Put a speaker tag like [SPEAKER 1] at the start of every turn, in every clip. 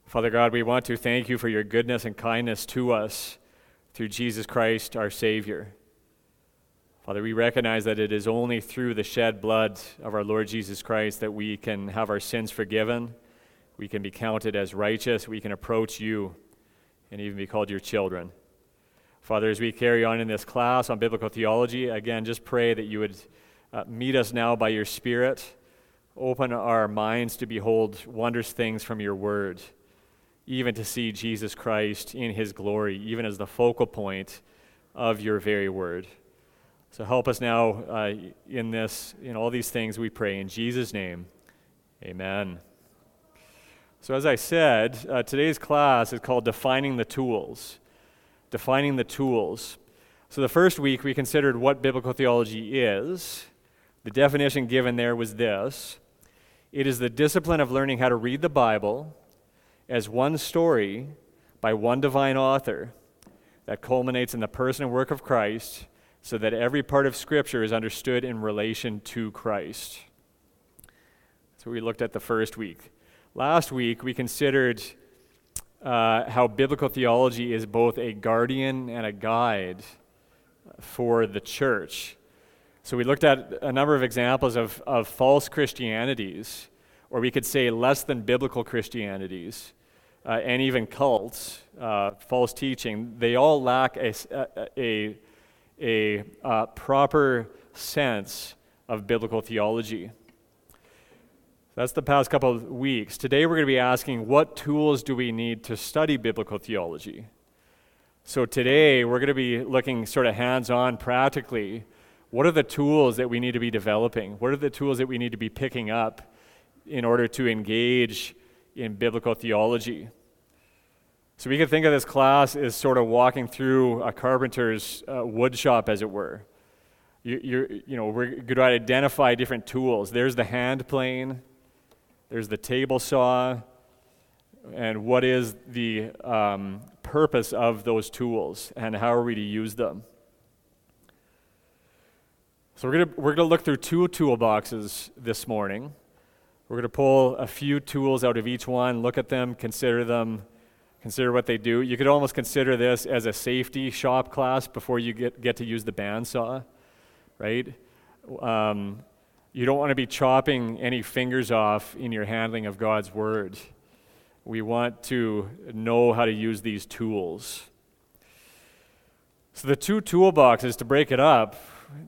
[SPEAKER 1] Father God, we want to thank you for your goodness and kindness to us through Jesus Christ, our Savior. Father, we recognize that it is only through the shed blood of our Lord Jesus Christ that we can have our sins forgiven, we can be counted as righteous, we can approach you and even be called your children. Father, as we carry on in this class on biblical theology, again, just pray that you would meet us now by your Spirit, open our minds to behold wondrous things from your word, even to see Jesus Christ in his glory, even as the focal point of your very word. So help us now in all these things we pray in Jesus' name. Amen. So as I said, today's class is called Defining the Tools. Defining the Tools. So the first week we considered what biblical theology is. The definition given there was this: it is the discipline of learning how to read the Bible as one story by one divine author that culminates in the person and work of Christ, so that every part of Scripture is understood in relation to Christ. So we looked at the first week. Last week we considered how biblical theology is both a guardian and a guide for the church. So we looked at a number of examples of false Christianities, or we could say less than biblical Christianities, and even cults, false teaching. They all lack a proper sense of biblical theology. That's the past couple of weeks. Today we're going to be asking, what tools do we need to study biblical theology? So today we're going to be looking sort of hands-on, practically. What are the tools that we need to be developing? What are the tools that we need to be picking up in order to engage in biblical theology? So we can think of this class as sort of walking through a carpenter's wood shop, as it were. We're going to identify different tools. There's the hand plane. There's the table saw. And what is the purpose of those tools, and how are we to use them? So we're going to look through two toolboxes this morning. We're going to pull a few tools out of each one, look at them, consider what they do. You could almost consider this as a safety shop class before you get to use the bandsaw, right? You don't want to be chopping any fingers off in your handling of God's word. We want to know how to use these tools. So the two toolboxes, to break it up,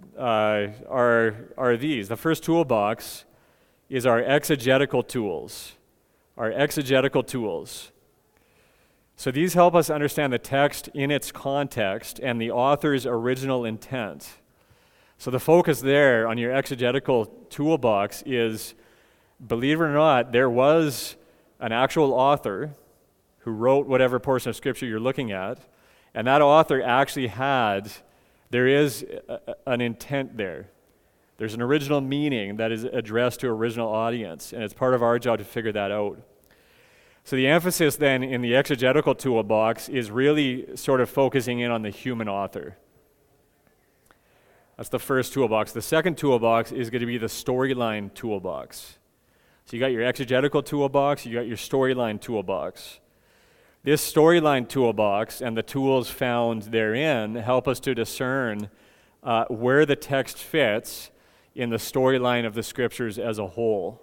[SPEAKER 1] are these. The first toolbox is our exegetical tools. Our exegetical tools. So these help us understand the text in its context and the author's original intent. So the focus there on your exegetical toolbox is, believe it or not, there was an actual author who wrote whatever portion of Scripture you're looking at, and that author actually there is an intent there. There's an original meaning that is addressed to an original audience, and it's part of our job to figure that out. So the emphasis then in the exegetical toolbox is really sort of focusing in on the human author. That's the first toolbox. The second toolbox is going to be the storyline toolbox. So you got your exegetical toolbox, you got your storyline toolbox. This storyline toolbox and the tools found therein help us to discern where the text fits in the storyline of the Scriptures as a whole,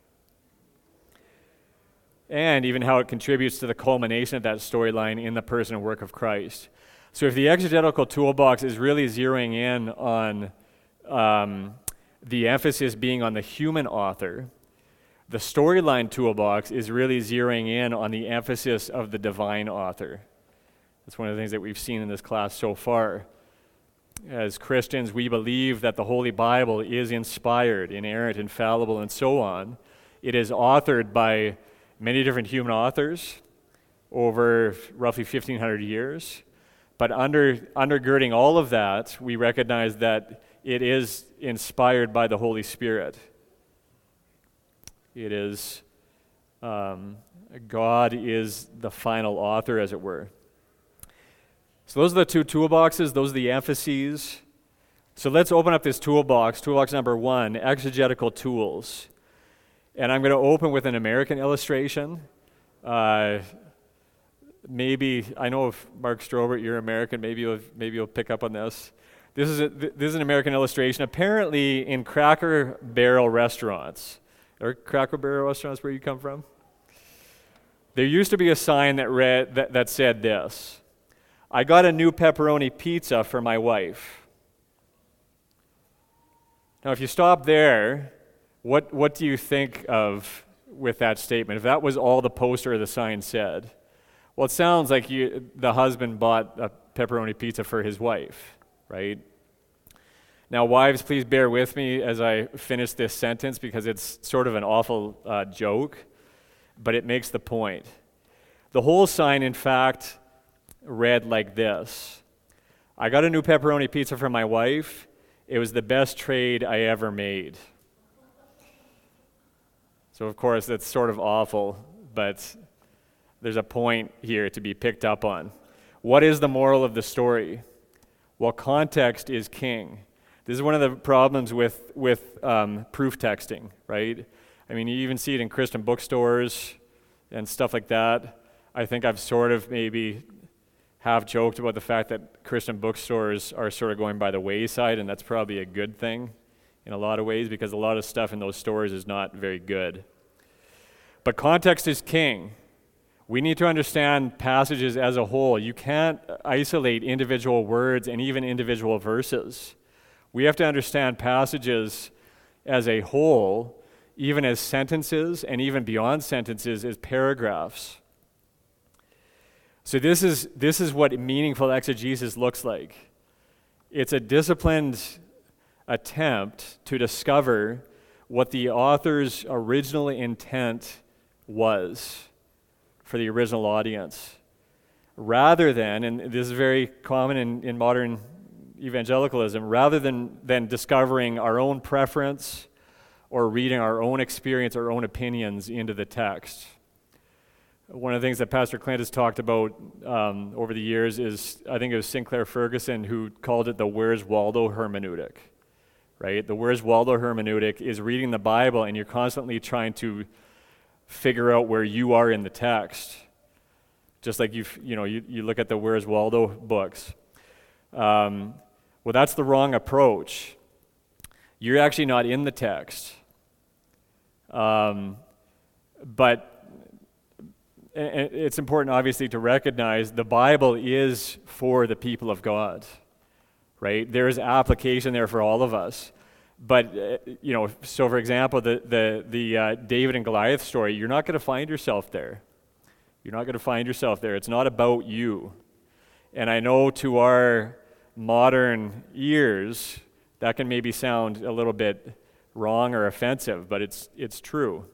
[SPEAKER 1] and even how it contributes to the culmination of that storyline in the person and work of Christ. So if the exegetical toolbox is really zeroing in on the emphasis being on the human author, the storyline toolbox is really zeroing in on the emphasis of the divine author. That's one of the things that we've seen in this class so far. As Christians, we believe that the Holy Bible is inspired, inerrant, infallible, and so on. It is authored by many different human authors over roughly 1,500 years. But undergirding all of that, we recognize that it is inspired by the Holy Spirit. It is, God is the final author, as it were. So those are the two toolboxes, those are the emphases. So let's open up this toolbox number 1, exegetical tools. And I'm going to open with an American illustration. Maybe, I know if Mark Strobert, you're American, maybe you'll pick up on this. This is an American illustration. Apparently in Cracker Barrel restaurants, or Cracker Barrel restaurants where you come from, there used to be a sign that said this: "I got a new pepperoni pizza for my wife." Now, if you stop there, what do you think of with that statement? If that was all the poster or the sign said, well, it sounds like the husband bought a pepperoni pizza for his wife, right? Now, wives, please bear with me as I finish this sentence because it's sort of an awful joke, but it makes the point. The whole sign, in fact, read like this: "I got a new pepperoni pizza for my wife. It was the best trade I ever made." So, of course, that's sort of awful, but there's a point here to be picked up on. What is the moral of the story? Well, context is king. This is one of the problems with proof texting, right? I mean, you even see it in Christian bookstores and stuff like that. I think I've sort of maybe have joked about the fact that Christian bookstores are sort of going by the wayside, and that's probably a good thing in a lot of ways because a lot of stuff in those stores is not very good. But context is king. We need to understand passages as a whole. You can't isolate individual words and even individual verses. We have to understand passages as a whole, even as sentences, and even beyond sentences as paragraphs. So this is what meaningful exegesis looks like. It's a disciplined attempt to discover what the author's original intent was for the original audience, rather than, and this is very common in modern evangelicalism, rather than discovering our own preference or reading our own experience, our own opinions into the text. One of the things that Pastor Clint has talked about over the years is, I think it was Sinclair Ferguson who called it the Where's Waldo hermeneutic, right? The Where's Waldo hermeneutic is reading the Bible and you're constantly trying to figure out where you are in the text. Just like you look at the Where's Waldo books. Well, that's the wrong approach. You're actually not in the text. But it's important, obviously, to recognize the Bible is for the people of God, right? There is application there for all of us. But, so for example, the David and Goliath story, you're not going to find yourself there. You're not going to find yourself there. It's not about you. And I know to our modern ears, that can maybe sound a little bit wrong or offensive, but it's true.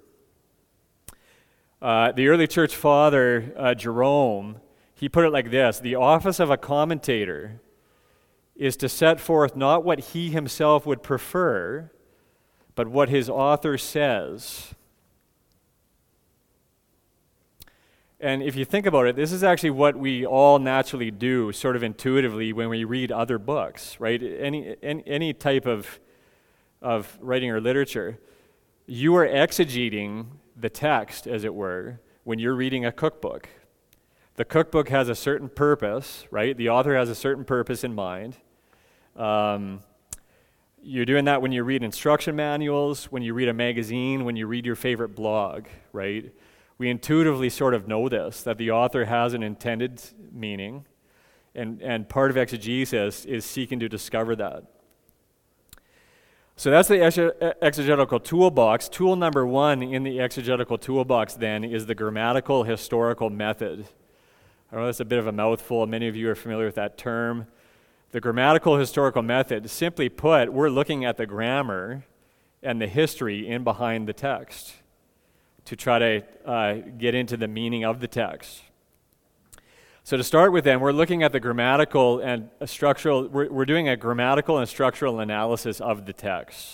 [SPEAKER 1] The early church father, Jerome, he put it like this: the office of a commentator is to set forth not what he himself would prefer, but what his author says. And if you think about it, this is actually what we all naturally do, sort of intuitively, when we read other books, right? Any type of writing or literature. You are exegeting the text, as it were, when you're reading a cookbook. The cookbook has a certain purpose, right? The author has a certain purpose in mind. You're doing that when you read instruction manuals, when you read a magazine, when you read your favorite blog, right? We intuitively sort of know this, that the author has an intended meaning, and part of exegesis is seeking to discover that. So that's the exegetical toolbox. Tool number one in the exegetical toolbox then is the grammatical historical method. I know that's a bit of a mouthful. Many of you are familiar with that term. The grammatical historical method, simply put, we're looking at the grammar and the history in behind the text to try to get into the meaning of the text. So to start with then, we're looking at the grammatical and structural, we're doing a grammatical and structural analysis of the text.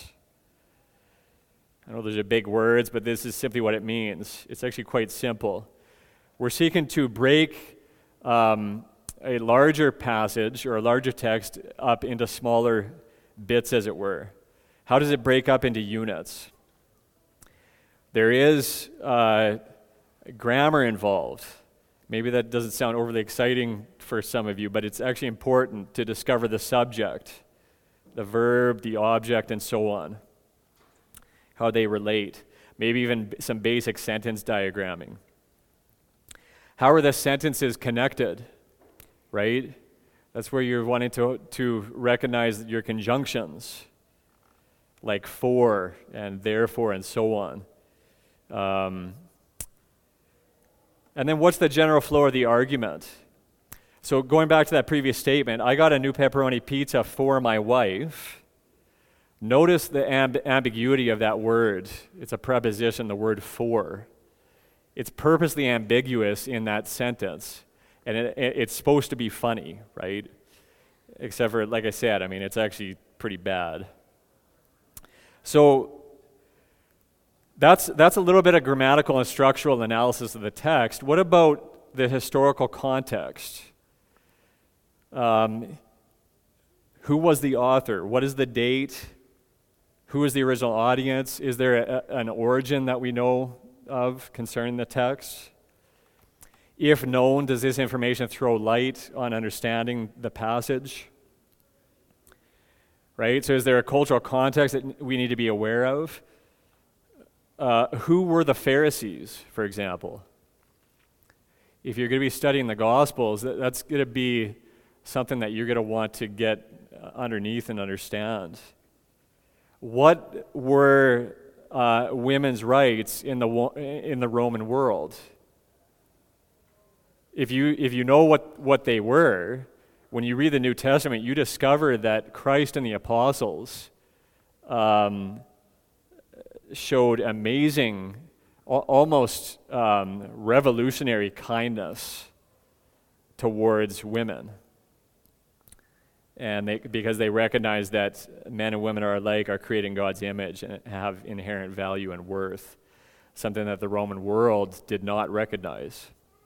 [SPEAKER 1] I know those are big words, but this is simply what it means. It's actually quite simple. We're seeking to break a larger passage or a larger text up into smaller bits, as it were. How does it break up into units? There is a grammar involved. Maybe that doesn't sound overly exciting for some of you, but it's actually important to discover the subject, the verb, the object, and so on, how they relate. Maybe even some basic sentence diagramming. How are the sentences connected, right? That's where you're wanting to recognize your conjunctions, like for and therefore and so on. And then what's the general flow of the argument? So going back to that previous statement, I got a new pepperoni pizza for my wife. Notice the ambiguity of that word. It's a preposition, the word for. It's purposely ambiguous in that sentence, and it's supposed to be funny, right? Except for, like I said, I mean, it's actually pretty bad. So that's a little bit of grammatical and structural analysis of the text. What about the historical context? Who was the author? What is the date? Who is the original audience? Is there an origin that we know of concerning the text? If known, does this information throw light on understanding the passage? Right? So is there a cultural context that we need to be aware of? Who were the Pharisees, for example? If you're going to be studying the Gospels, that's going to be something that you're going to want to get underneath and understand. What were women's rights in the Roman world? If you know what they were, when you read the New Testament, you discover that Christ and the apostles showed amazing, almost revolutionary kindness towards women. And because they recognize that men and women are alike, are created in God's image and have inherent value and worth, something that the Roman world did not recognize.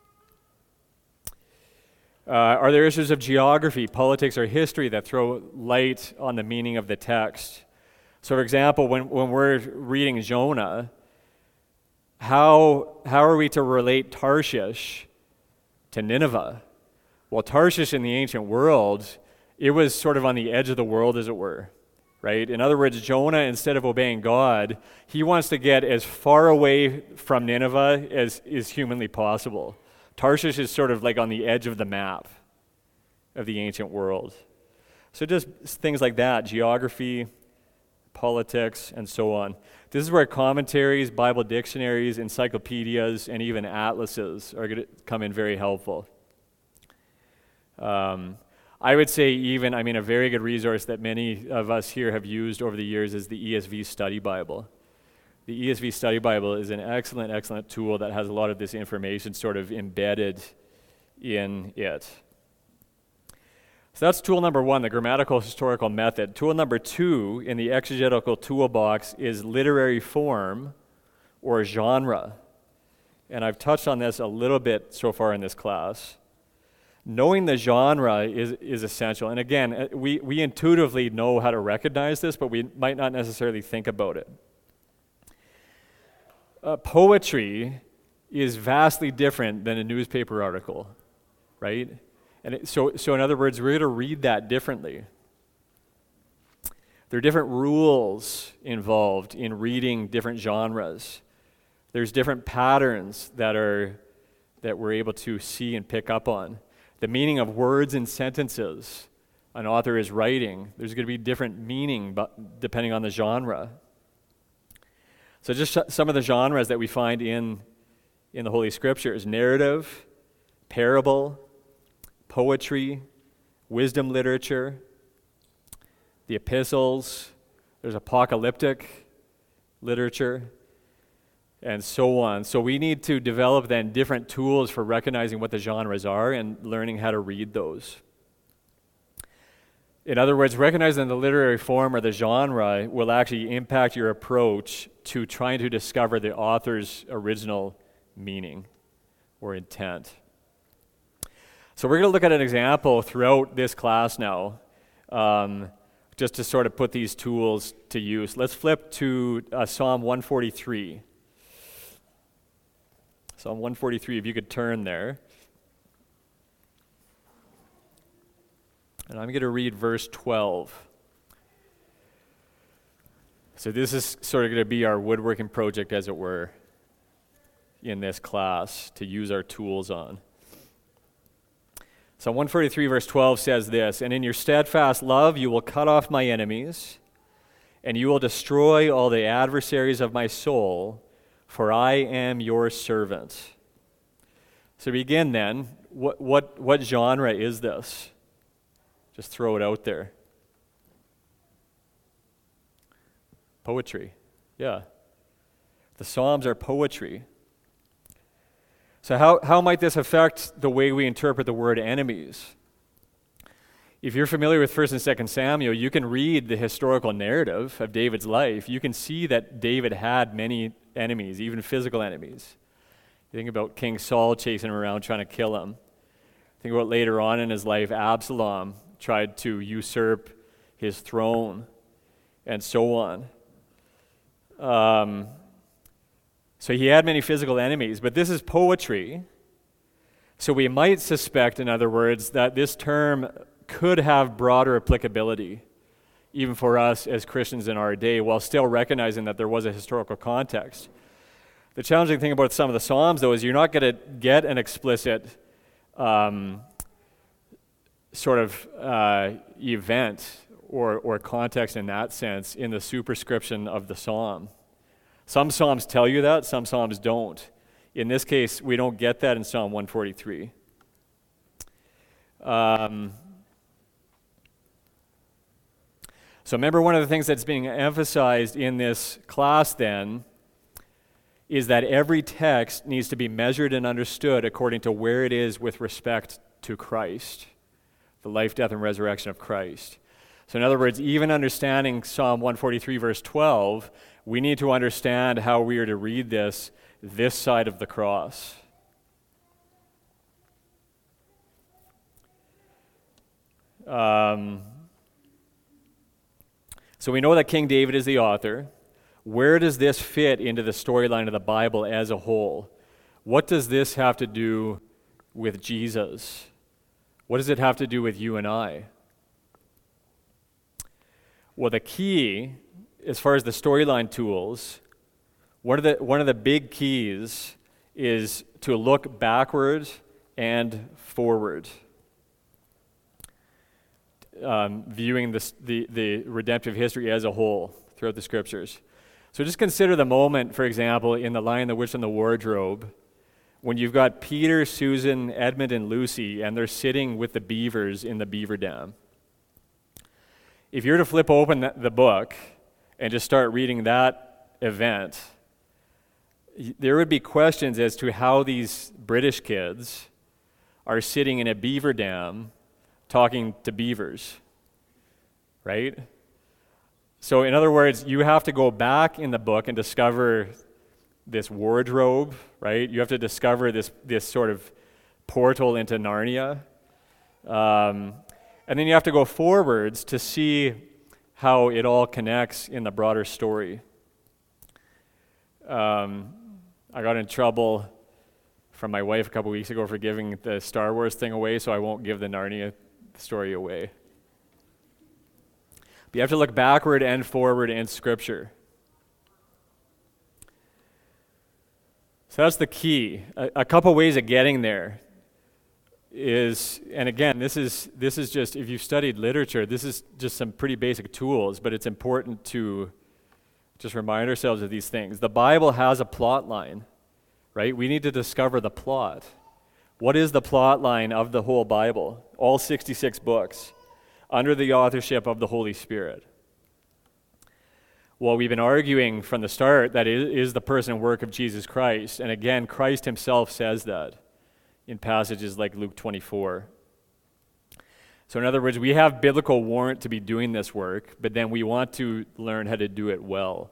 [SPEAKER 1] Are there issues of geography, politics, or history that throw light on the meaning of the text? So, for example, when we're reading Jonah, how are we to relate Tarshish to Nineveh? Well, Tarshish in the ancient world, it was sort of on the edge of the world, as it were, right? In other words, Jonah, instead of obeying God, he wants to get as far away from Nineveh as is humanly possible. Tarshish is sort of like on the edge of the map of the ancient world. So just things like that, geography, politics, and so on. This is where commentaries, Bible dictionaries, encyclopedias, and even atlases are going to come in very helpful. I would say even, a very good resource that many of us here have used over the years is the ESV Study Bible. The ESV Study Bible is an excellent tool that has a lot of this information sort of embedded in it. So that's tool number one, the grammatical historical method. Tool number two in the exegetical toolbox is literary form or genre. And I've touched on this a little bit so far in this class. Knowing the genre is essential. And again, we intuitively know how to recognize this, but we might not necessarily think about it. Poetry is vastly different than a newspaper article, right? And so in other words, we're going to read that differently. There are different rules involved in reading different genres. There's different patterns that we're able to see and pick up on. The meaning of words and sentences an author is writing, there's going to be different meaning depending on the genre. So just some of the genres that we find in the Holy Scriptures: narrative, parable, poetry, wisdom literature, the epistles, there's apocalyptic literature, and so on. So we need to develop then different tools for recognizing what the genres are and learning how to read those. In other words, recognizing the literary form or the genre will actually impact your approach to trying to discover the author's original meaning or intent. So we're going to look at an example throughout this class now, just to sort of put these tools to use. Let's flip to Psalm 143. Psalm 143, if you could turn there. And I'm going to read verse 12. So this is sort of going to be our woodworking project, as it were, in this class to use our tools on. So 143 verse 12 says this, "And in your steadfast love you will cut off my enemies, and you will destroy all the adversaries of my soul, for I am your servant." So to begin then, what genre is this? Just throw it out there. Poetry. Yeah. The Psalms are poetry. So how might this affect the way we interpret the word enemies? If you're familiar with 1st and 2nd Samuel, you can read the historical narrative of David's life. You can see that David had many enemies, even physical enemies. You think about King Saul chasing him around trying to kill him. Think about later on in his life, Absalom tried to usurp his throne, and so on. So he had many physical enemies, but this is poetry. So we might suspect, in other words, that this term could have broader applicability, even for us as Christians in our day, while still recognizing that there was a historical context. The challenging thing about some of the Psalms, though, is you're not going to get an explicit event or context in that sense in the superscription of the Psalm. Some Psalms tell you that, some Psalms don't. In this case, we don't get that in Psalm 143. So remember, one of the things that's being emphasized in this class then is that every text needs to be measured and understood according to where it is with respect to Christ, the life, death, and resurrection of Christ. So in other words, even understanding Psalm 143 verse 12, we need to understand how we are to read this side of the cross. So we know that King David is the author. Where does this fit into the storyline of the Bible as a whole? What does this have to do with Jesus? What does it have to do with you and I? Well, the key, as far as the storyline tools, one of the big keys is to look backward and forward, viewing the redemptive history as a whole throughout the Scriptures. So just consider the moment, for example, in The Lion, the Witch, and the Wardrobe, when you've got Peter, Susan, Edmund, and Lucy, and they're sitting with the beavers in the beaver dam. If you're to flip open the book and just start reading that event, there would be questions as to how these British kids are sitting in a beaver dam talking to beavers, right? So in other words, you have to go back in the book and discover this wardrobe, right? You have to discover this sort of portal into Narnia. And then you have to go forwards to see how it all connects in the broader story. I got in trouble from my wife a couple weeks ago for giving the Star Wars thing away, so I won't give the Narnia story away. But you have to look backward and forward in Scripture. So that's the key. A couple ways of getting there is, and again, this is just, if you've studied literature, this is just some pretty basic tools, but it's important to just remind ourselves of these things. The Bible has a plot line, right? We need to discover the plot. What is the plot line of the whole Bible? All 66 books, under the authorship of the Holy Spirit. Well, we've been arguing from the start that it is the person and work of Jesus Christ, and again, Christ himself says that in passages like Luke 24. So in other words, we have biblical warrant to be doing this work, but then we want to learn how to do it well.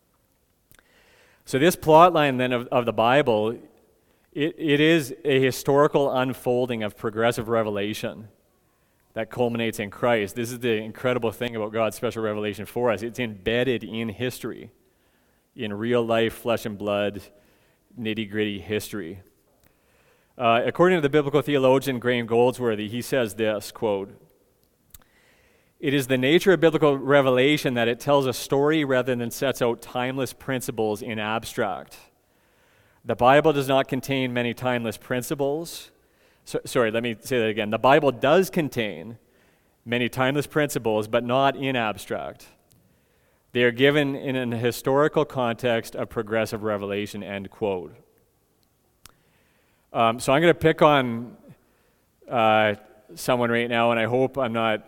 [SPEAKER 1] So this plot line then of the Bible, it is a historical unfolding of progressive revelation that culminates in Christ. This is the incredible thing about God's special revelation for us. It's embedded in history, in real life, flesh and blood, nitty-gritty history. According to the biblical theologian Graham Goldsworthy, he says this, quote, "It is the nature of biblical revelation that it tells a story rather than sets out timeless principles in abstract. The Bible does not contain many timeless principles." Sorry, let me say that again. The Bible does contain many timeless principles, but not in abstract. They are given in an historical context of progressive revelation, end quote. So I'm going to pick on someone right now, and I hope I'm not,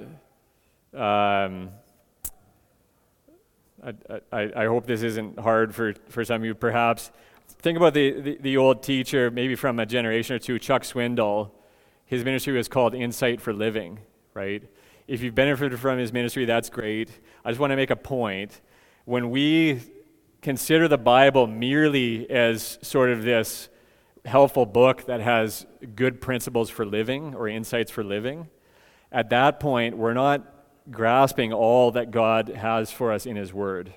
[SPEAKER 1] I hope this isn't hard for some of you perhaps. Think about the old teacher, maybe from a generation or two, Chuck Swindoll. His ministry was called Insight for Living, right? If you've benefited from his ministry, that's great. I just want to make a point. When we consider the Bible merely as sort of this helpful book that has good principles for living or insights for living, at that point, we're not grasping all that God has for us in His Word.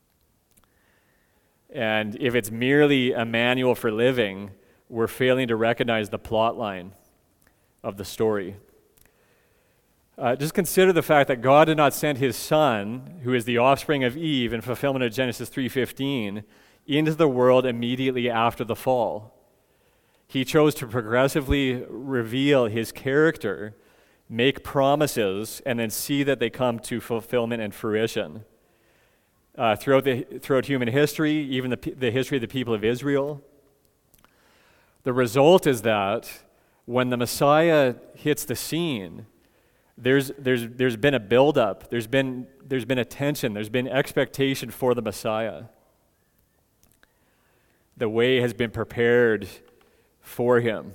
[SPEAKER 1] And if it's merely a manual for living, we're failing to recognize the plot line of the story. Just consider the fact that God did not send His Son, who is the offspring of Eve in fulfillment of Genesis 3:15, into the world immediately after the fall. He chose to progressively reveal His character, make promises, and then see that they come to fulfillment and fruition. Throughout human history, even the history of the people of Israel, the result is that when the Messiah hits the scene, there's been a buildup, there's been attention, there's been expectation for the Messiah. The way has been prepared for Him.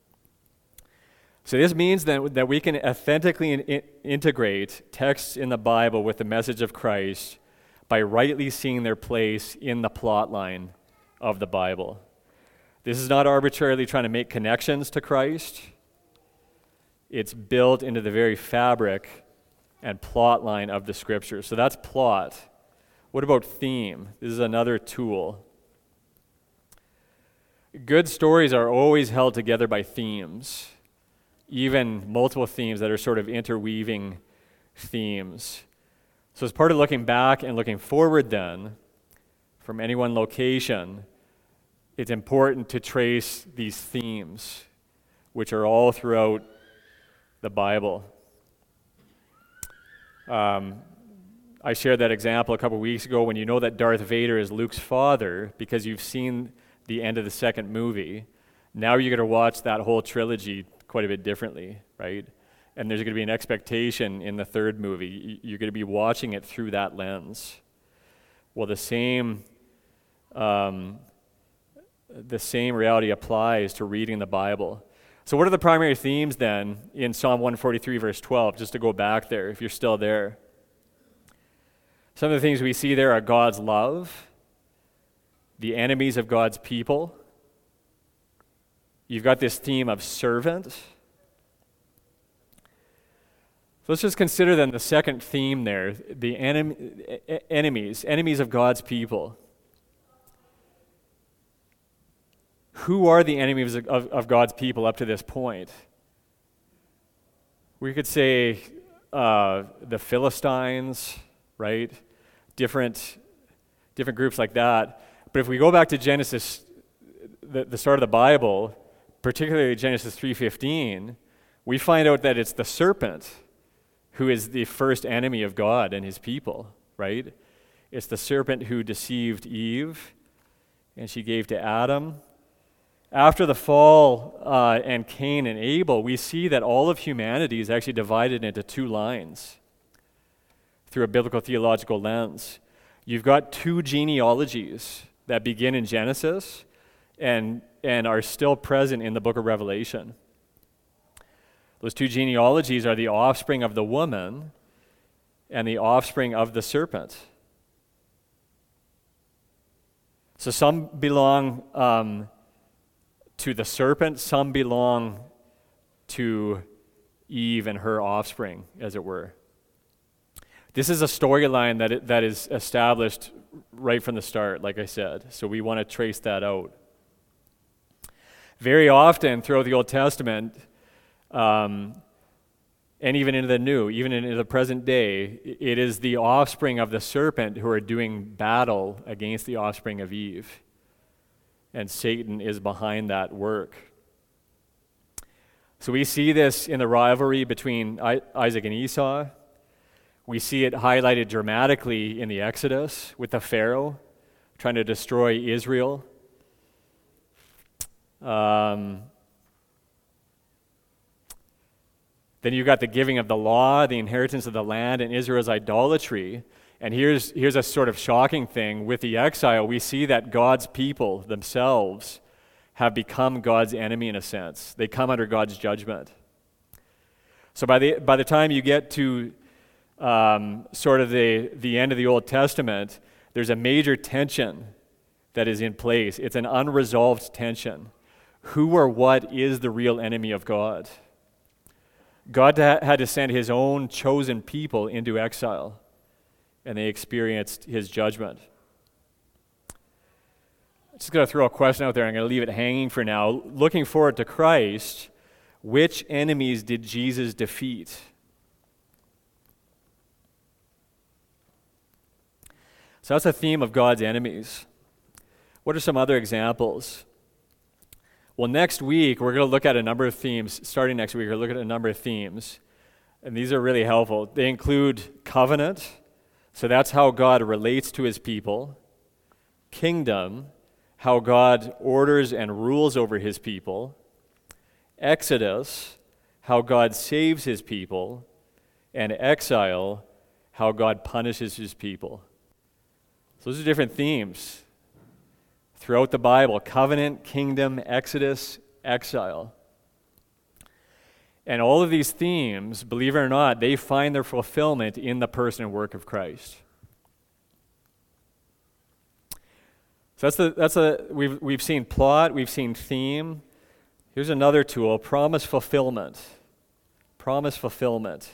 [SPEAKER 1] So this means that we can authentically integrate texts in the Bible with the message of Christ by rightly seeing their place in the plot line of the Bible. This is not arbitrarily trying to make connections to Christ. It's built into the very fabric and plot line of the Scripture. So that's plot. What about theme? This is another tool. Good stories are always held together by themes, even multiple themes that are sort of interweaving themes. So as part of looking back and looking forward then, from any one location, it's important to trace these themes, which are all throughout the Bible. I shared that example a couple weeks ago when you know that Darth Vader is Luke's father because you've seen the end of the second movie. Now you're going to watch that whole trilogy quite a bit differently, right? And there's going to be an expectation in the third movie. You're going to be watching it through that lens. Well, the same reality applies to reading the Bible. So what are the primary themes then in Psalm 143 verse 12, just to go back there if you're still there? Some of the things we see there are God's love, the enemies of God's people. You've got this theme of servant. So let's just consider then the second theme there, the enemies of God's people. Who are the enemies of God's people up to this point? We could say the Philistines, right? Different groups like that. But if we go back to Genesis, the start of the Bible, particularly Genesis 3:15, we find out that it's the serpent who is the first enemy of God and His people, right? It's the serpent who deceived Eve, and she gave to Adam. After the fall and Cain and Abel, we see that all of humanity is actually divided into two lines through a biblical theological lens. You've got two genealogies that begin in Genesis and are still present in the book of Revelation. Those two genealogies are the offspring of the woman and the offspring of the serpent. So some belong to the serpent, some belong to Eve and her offspring, as it were. This is a storyline that is established right from the start, like I said, so we want to trace that out. Very often throughout the Old Testament, and even into the New, even into the present day, it is the offspring of the serpent who are doing battle against the offspring of Eve. And Satan is behind that work. So we see this in the rivalry between Isaac and Esau. We see it highlighted dramatically in the Exodus with the Pharaoh trying to destroy Israel. Then you've got the giving of the law, the inheritance of the land, and Israel's idolatry. And here's a sort of shocking thing. With the exile, we see that God's people themselves have become God's enemy in a sense. They come under God's judgment. So by the time you get to sort of the end of the Old Testament, there's a major tension that is in place. It's an unresolved tension. Who or what is the real enemy of God? God had to send his own chosen people into exile, and they experienced his judgment. I'm just going to throw a question out there. I'm going to leave it hanging for now. Looking forward to Christ, which enemies did Jesus defeat? So that's a theme of God's enemies. What are some other examples? Well, next week, we're going to look at a number of themes. Starting next week, we're going to look at a number of themes. And these are really helpful. They include covenant. So that's how God relates to his people. Kingdom, how God orders and rules over his people. Exodus, how God saves his people. And exile, how God punishes his people. So those are different themes throughout the Bible: covenant, kingdom, Exodus, exile. And all of these themes, believe it or not, they find their fulfillment in the person and work of Christ. So we've seen plot, we've seen theme. Here's another tool: promise fulfillment. Promise fulfillment.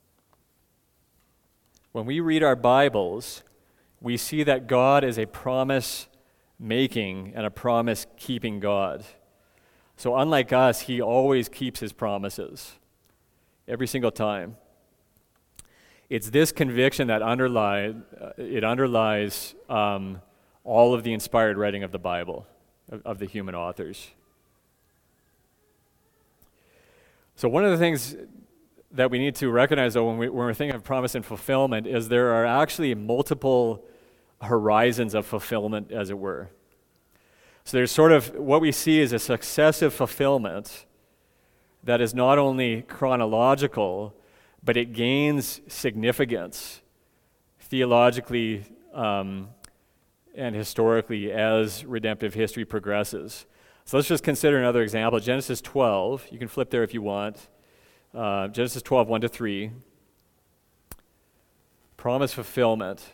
[SPEAKER 1] When we read our Bibles, we see that God is a promise-making and a promise-keeping God. So unlike us, he always keeps his promises, every single time. It's this conviction that underlies all of the inspired writing of the Bible, of the human authors. So one of the things that we need to recognize, though, when we're thinking of promise and fulfillment, is there are actually multiple horizons of fulfillment, as it were. So there's sort of what we see is a successive fulfillment that is not only chronological, but it gains significance theologically and historically as redemptive history progresses. So let's just consider another example. Genesis 12. You can flip there if you want. Genesis 12, 1-3. Promise fulfillment.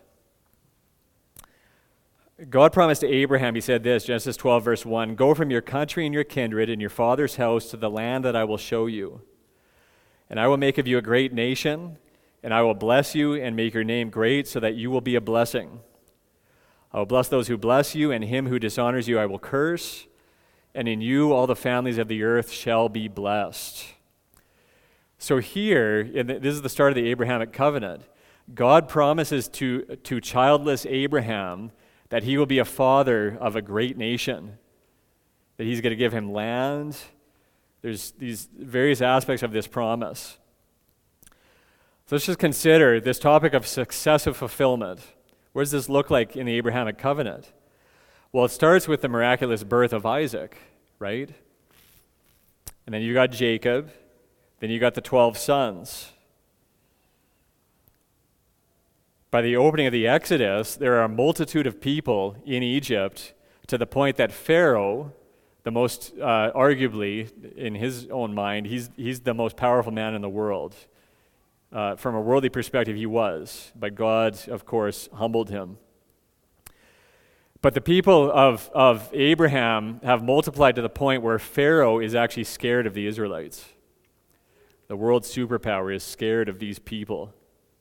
[SPEAKER 1] God promised to Abraham, he said this, Genesis 12, verse 1, "Go from your country and your kindred and your father's house to the land that I will show you. And I will make of you a great nation, and I will bless you and make your name great so that you will be a blessing. I will bless those who bless you, and him who dishonors you I will curse, and in you all the families of the earth shall be blessed." So here, this is the start of the Abrahamic covenant. God promises to childless Abraham that he will be a father of a great nation, that he's going to give him land. There's these various aspects of this promise. So let's just consider this topic of successive fulfillment. What does this look like in the Abrahamic covenant? Well, it starts with the miraculous birth of Isaac, right? And then you got Jacob. Then you got the 12 sons. By the opening of the Exodus, there are a multitude of people in Egypt to the point that Pharaoh, the most, arguably, in his own mind, he's the most powerful man in the world. From a worldly perspective, he was. But God, of course, humbled him. But the people of Abraham have multiplied to the point where Pharaoh is actually scared of the Israelites. The world's superpower is scared of these people.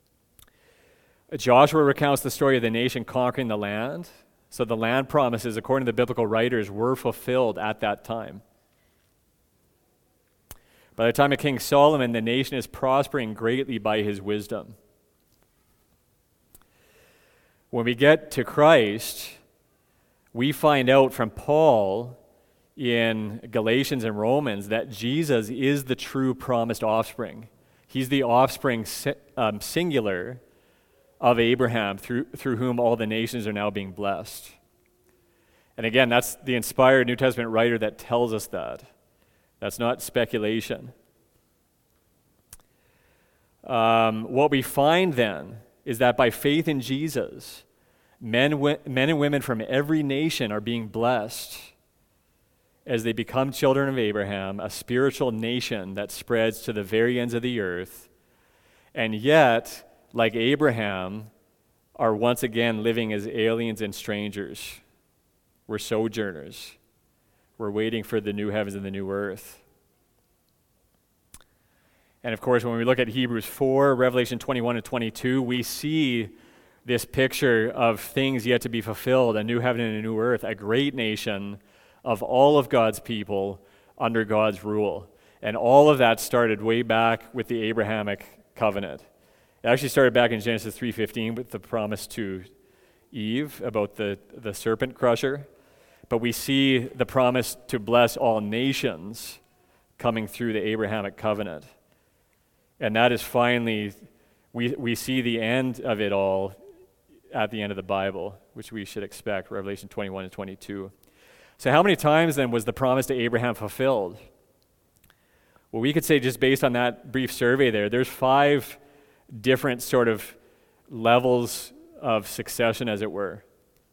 [SPEAKER 1] Joshua recounts the story of the nation conquering the land. So the land promises, according to the biblical writers, were fulfilled at that time. By the time of King Solomon, the nation is prospering greatly by his wisdom. When we get to Christ, we find out from Paul in Galatians and Romans that Jesus is the true promised offspring. He's the offspring singular of Abraham, through whom all the nations are now being blessed. And again, that's the inspired New Testament writer that tells us that. That's not speculation. What we find then is that by faith in Jesus, men and women from every nation are being blessed as they become children of Abraham, a spiritual nation that spreads to the very ends of the earth, and yet, like Abraham, are once again living as aliens and strangers. We're sojourners. We're waiting for the new heavens and the new earth. And of course, when we look at Hebrews 4, Revelation 21 and 22, we see this picture of things yet to be fulfilled, a new heaven and a new earth, a great nation of all of God's people under God's rule. And all of that started way back with the Abrahamic covenant. It actually started back in Genesis 3:15 with the promise to Eve about the serpent crusher. But we see the promise to bless all nations coming through the Abrahamic covenant. And that is finally, we see the end of it all at the end of the Bible, which we should expect, Revelation 21 and 22. So how many times then was the promise to Abraham fulfilled? Well, we could say, just based on that brief survey there's 5 different sort of levels of succession, as it were.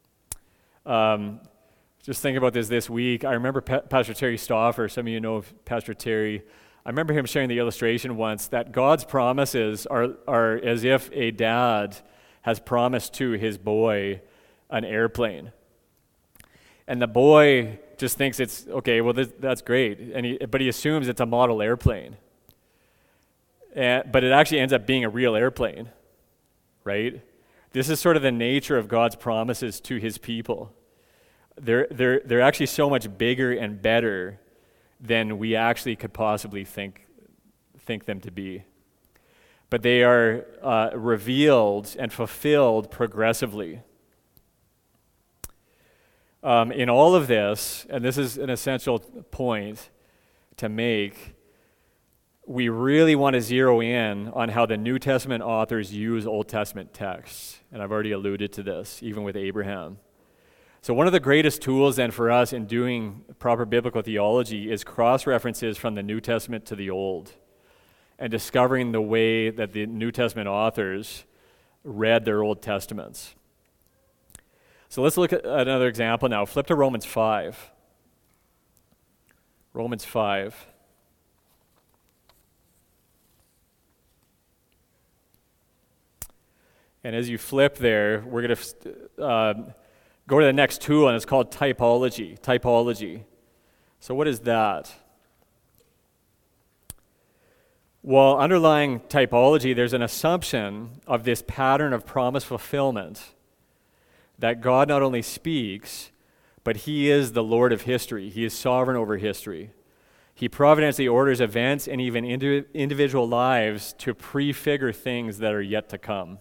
[SPEAKER 1] Just think about this week. I remember Pastor Terry Stauffer, some of you know of Pastor Terry. I remember him sharing the illustration once that God's promises are as if a dad has promised to his boy an airplane. And the boy just thinks it's, okay, well, that's great. But he assumes it's a model airplane. But it actually ends up being a real airplane, right? This is sort of the nature of God's promises to his people. They're actually so much bigger and better than we actually could possibly think them to be. But they are revealed and fulfilled progressively. In all of this, and this is an essential point to make, we really want to zero in on how the New Testament authors use Old Testament texts. And I've already alluded to this, even with Abraham. So one of the greatest tools then for us in doing proper biblical theology is cross-references from the New Testament to the Old, and discovering the way that the New Testament authors read their Old Testaments. So let's look at another example now. Flip to Romans 5. Romans 5. And as you flip there, we're going to go to the next tool, and it's called typology. Typology. So what is that? Well, underlying typology, there's an assumption of this pattern of promise fulfillment that God not only speaks, but he is the Lord of history. He is sovereign over history. He providentially orders events and even individual lives to prefigure things that are yet to come.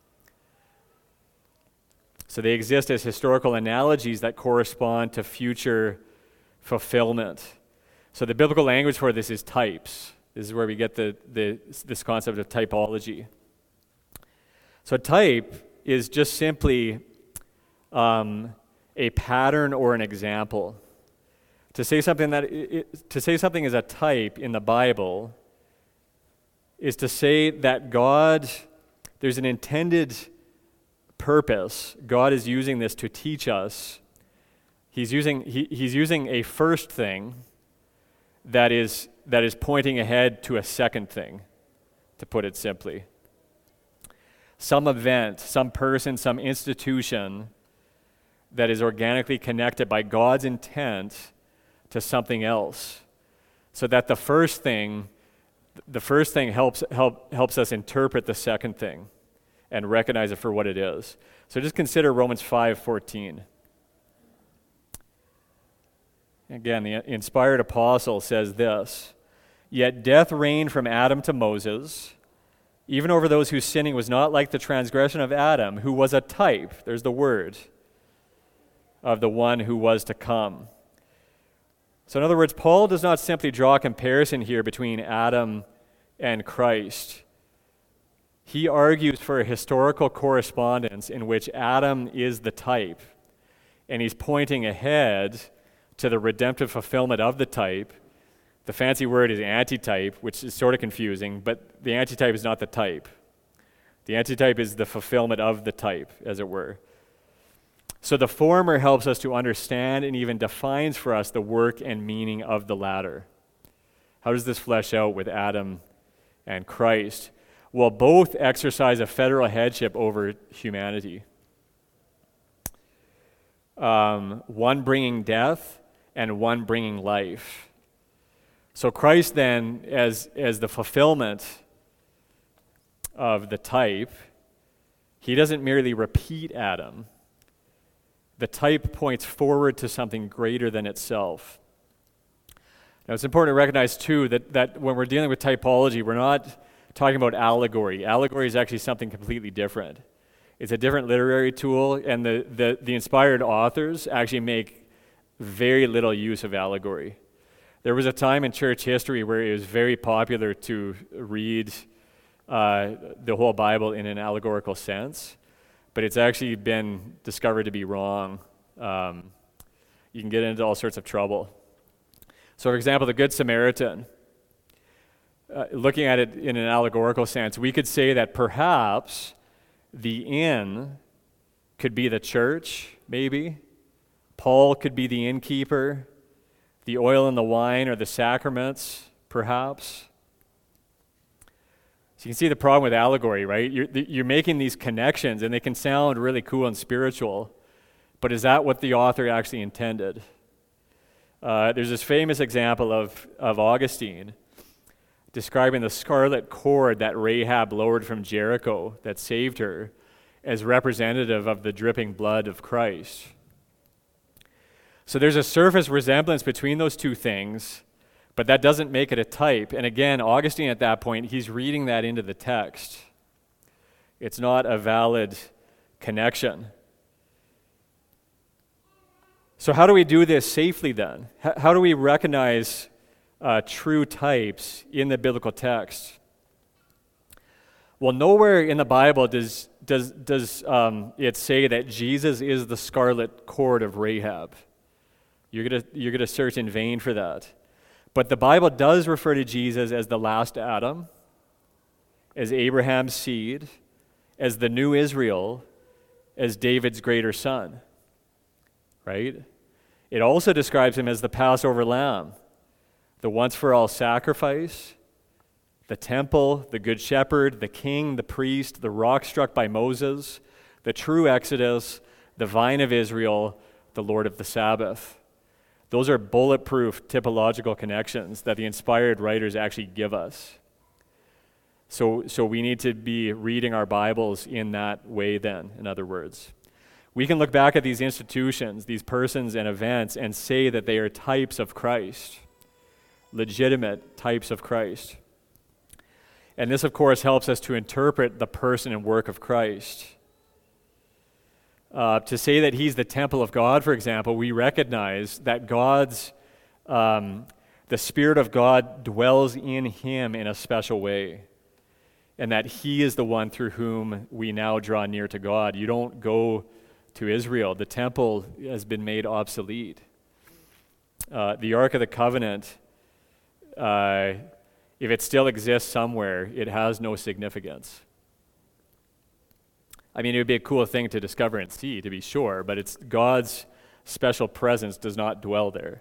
[SPEAKER 1] So they exist as historical analogies that correspond to future fulfillment. So the biblical language for this is types. This is where we get this concept of typology. So type is just simply a pattern or an example. To say something is a type in the Bible is to say that God, there's an intended purpose. God is using this to teach us. He's using a first thing that is pointing ahead to a second thing, to put it simply. Some event, some person, some institution that is organically connected by God's intent to something else, so that the first thing helps us interpret the second thing and recognize it for what it is. So just consider Romans 5:14. Again, the inspired apostle says this: Yet death reigned from Adam to Moses, even over those whose sinning was not like the transgression of Adam, who was a type, there's the word, of the one who was to come. So in other words, Paul does not simply draw a comparison here between Adam and Christ. He argues for a historical correspondence in which Adam is the type, and he's pointing ahead to the redemptive fulfillment of the type. The fancy word is antitype, which is sort of confusing, but the antitype is not the type. The antitype is the fulfillment of the type, as it were. So the former helps us to understand and even defines for us the work and meaning of the latter. How does this flesh out with Adam and Christ? Well, both exercise a federal headship over humanity. One bringing death and one bringing life. So Christ then, as the fulfillment of the type, he doesn't merely repeat Adam. The type points forward to something greater than itself. Now it's important to recognize too that when we're dealing with typology, we're not talking about allegory. Allegory is actually something completely different. It's a different literary tool, and the inspired authors actually make very little use of allegory. There was a time in church history where it was very popular to read the whole Bible in an allegorical sense, but it's actually been discovered to be wrong. You can get into all sorts of trouble. So, for example, the Good Samaritan, looking at it in an allegorical sense, we could say that perhaps the inn could be the church, maybe. Paul could be the innkeeper. The oil and the wine are the sacraments, perhaps. So you can see the problem with allegory, right? You're making these connections, and they can sound really cool and spiritual, but is that what the author actually intended? There's this famous example of Augustine describing the scarlet cord that Rahab lowered from Jericho that saved her as representative of the dripping blood of Christ. So there's a surface resemblance between those two things, but that doesn't make it a type. And again, Augustine at that point, he's reading that into the text. It's not a valid connection. So how do we do this safely then? How do we recognize true types in the biblical text? Well, nowhere in the Bible does it say that Jesus is the scarlet cord of Rahab. You're gonna search in vain for that. But the Bible does refer to Jesus as the last Adam, as Abraham's seed, as the new Israel, as David's greater son. Right? It also describes him as the Passover lamb, the once-for-all sacrifice, the temple, the good shepherd, the king, the priest, the rock struck by Moses, the true Exodus, the vine of Israel, the Lord of the Sabbath. Those are bulletproof typological connections that the inspired writers actually give us. So we need to be reading our Bibles in that way then, in other words. We can look back at these institutions, these persons and events, and say that they are types of Christ, legitimate types of Christ. And this, of course, helps us to interpret the person and work of Christ. To say that he's the temple of God, for example, we recognize that the Spirit of God dwells in him in a special way, and that he is the one through whom we now draw near to God. You don't go to Israel. The temple has been made obsolete. The Ark of the Covenant, if it still exists somewhere, it has no significance. I mean, it would be a cool thing to discover and see, to be sure, but it's God's special presence does not dwell there.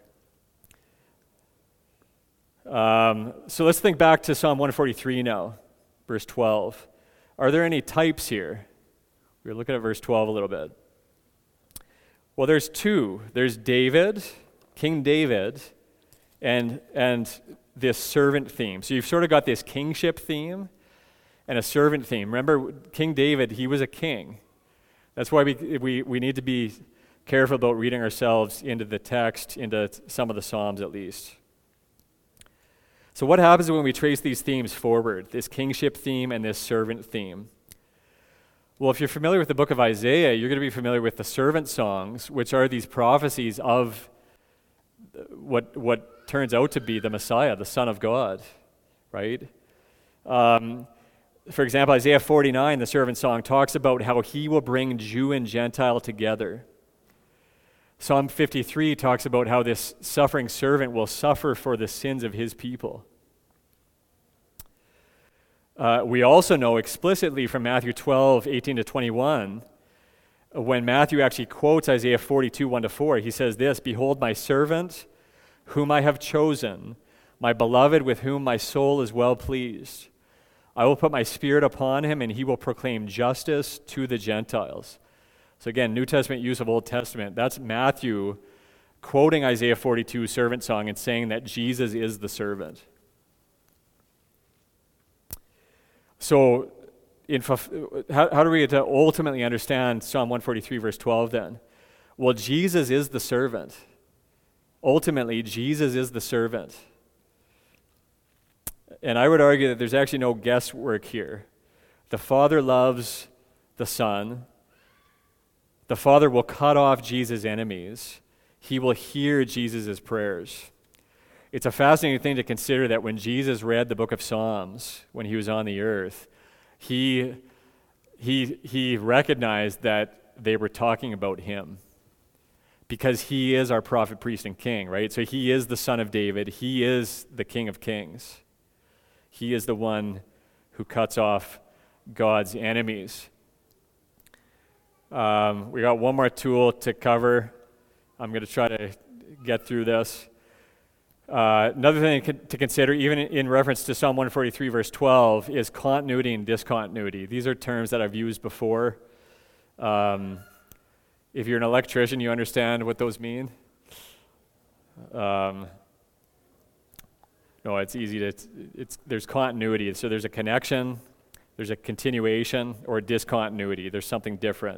[SPEAKER 1] So let's think back to Psalm 143 now, verse 12. Are there any types here? We're looking at verse 12 a little bit. Well, there's two. There's David, King David, and this servant theme. So you've sort of got this kingship theme and a servant theme. Remember, King David, he was a king. That's why we need to be careful about reading ourselves into the text, into some of the Psalms at least. So what happens when we trace these themes forward, this kingship theme and this servant theme? Well, if you're familiar with the book of Isaiah, you're going to be familiar with the servant songs, which are these prophecies of what turns out to be the Messiah, the Son of God, right? For example, Isaiah 49, the servant song, talks about how he will bring Jew and Gentile together. Psalm 53 talks about how this suffering servant will suffer for the sins of his people. We also know explicitly from Matthew 12, 18 to 21, when Matthew actually quotes Isaiah 42, 1 to 4, he says this, "Behold my servant, whom I have chosen, my beloved with whom my soul is well pleased. I will put my spirit upon him, and he will proclaim justice to the Gentiles." So again, New Testament use of Old Testament. That's Matthew quoting Isaiah 42 servant song and saying that Jesus is the servant. So how do we get to ultimately understand Psalm 143 verse 12 then? Well, Jesus is the servant. Ultimately, Jesus is the servant. And I would argue that there's actually no guesswork here. The Father loves the Son. The Father will cut off Jesus' enemies. He will hear Jesus' prayers. It's a fascinating thing to consider that when Jesus read the book of Psalms when he was on the earth, he recognized that they were talking about him because he is our prophet, priest, and king, right? So he is the Son of David. He is the King of Kings. He is the one who cuts off God's enemies. We got one more tool to cover. I'm going to try to get through this. Another thing to consider, even in reference to Psalm 143, verse 12, is continuity and discontinuity. These are terms that I've used before. If you're an electrician, you understand what those mean. No, it's easy to, there's continuity. So there's a connection, there's a continuation, or a discontinuity. There's something different.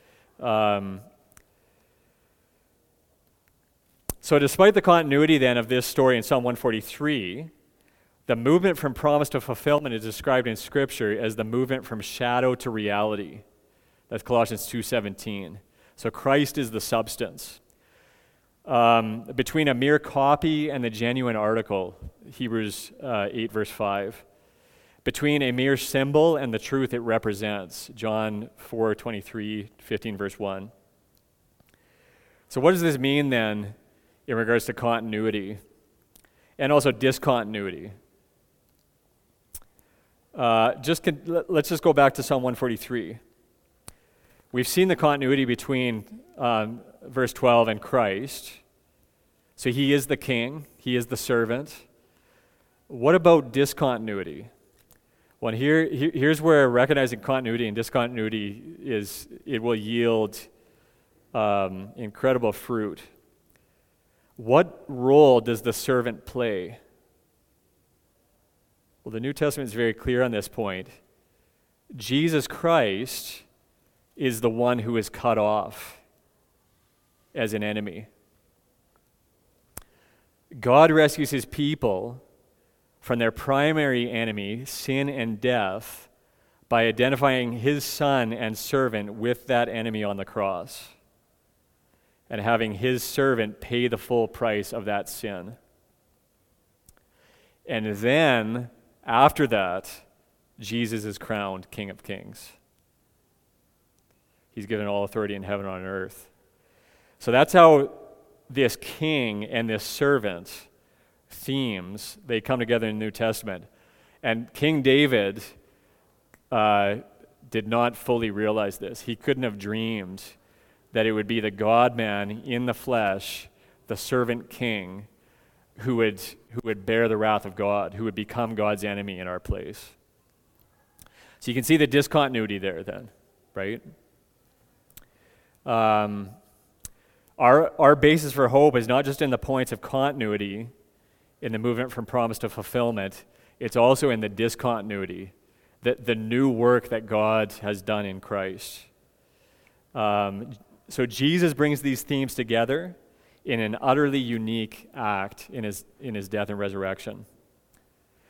[SPEAKER 1] So despite the continuity then of this story in Psalm 143, the movement from promise to fulfillment is described in Scripture as the movement from shadow to reality. That's Colossians 2:17. So Christ is the substance. Between a mere copy and the genuine article, Hebrews 8 verse 5. Between a mere symbol and the truth it represents, John 4:23, 15 verse 1. So what does this mean then in regards to continuity and also discontinuity? Let's just go back to Psalm 143. We've seen the continuity between verse 12 and Christ. So he is the king, he is the servant. What about discontinuity? Well, here's where recognizing continuity and discontinuity it will yield incredible fruit. What role does the servant play? Well, the New Testament is very clear on this point. Jesus Christ is the one who is cut off as an enemy. God rescues his people from their primary enemy, sin and death, by identifying his son and servant with that enemy on the cross and having his servant pay the full price of that sin. And then, after that, Jesus is crowned King of Kings. He's given all authority in heaven and on earth. So that's how this king and this servant themes, they come together in the New Testament. And King David did not fully realize this. He couldn't have dreamed that it would be the God-man in the flesh, the servant king, who would bear the wrath of God, who would become God's enemy in our place. So you can see the discontinuity there then, right? Our basis for hope is not just in the points of continuity in the movement from promise to fulfillment, it's also in the discontinuity, the new work that God has done in Christ. So Jesus brings these themes together in an utterly unique act in his death and resurrection.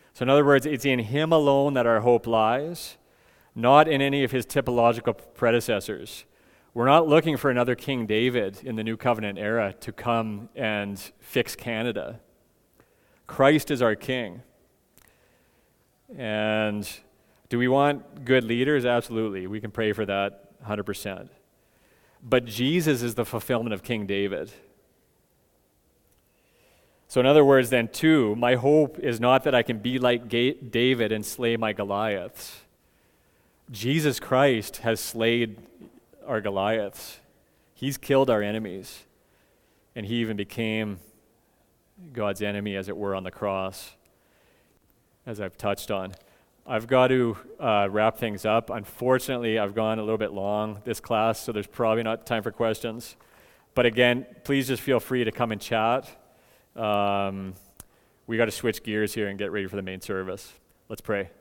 [SPEAKER 1] So in other words, it's in him alone that our hope lies, not in any of his typological predecessors. We're not looking for another King David in the New Covenant era to come and fix Canada. Christ is our King. And do we want good leaders? Absolutely. We can pray for that 100%. But Jesus is the fulfillment of King David. So in other words, then, too, my hope is not that I can be like David and slay my Goliaths. Jesus Christ has slayed our Goliaths. He's killed our enemies. And he even became God's enemy, as it were, on the cross, as I've touched on. I've got to wrap things up. Unfortunately, I've gone a little bit long this class, so there's probably not time for questions. But again, please just feel free to come and chat. We got to switch gears here and get ready for the main service. Let's pray.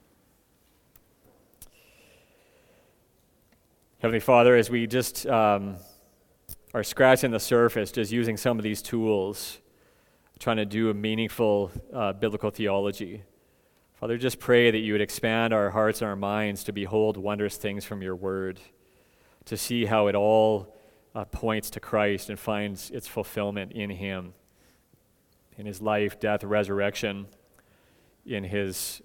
[SPEAKER 1] Heavenly Father, as we just are scratching the surface, just using some of these tools, trying to do a meaningful biblical theology, Father, just pray that you would expand our hearts and our minds to behold wondrous things from your word, to see how it all points to Christ and finds its fulfillment in him, in his life, death, resurrection, in his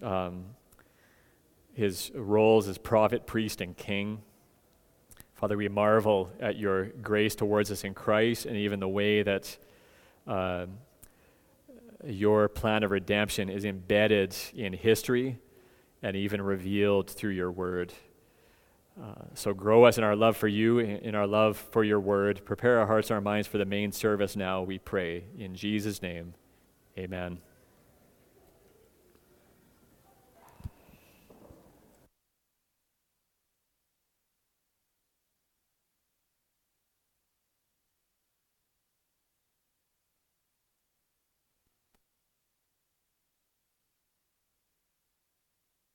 [SPEAKER 1] roles as prophet, priest, and king. Father, we marvel at your grace towards us in Christ, and even the way that your plan of redemption is embedded in history and even revealed through your word. So grow us in our love for you, in our love for your word. Prepare our hearts and our minds for the main service now, we pray. In Jesus' name, amen.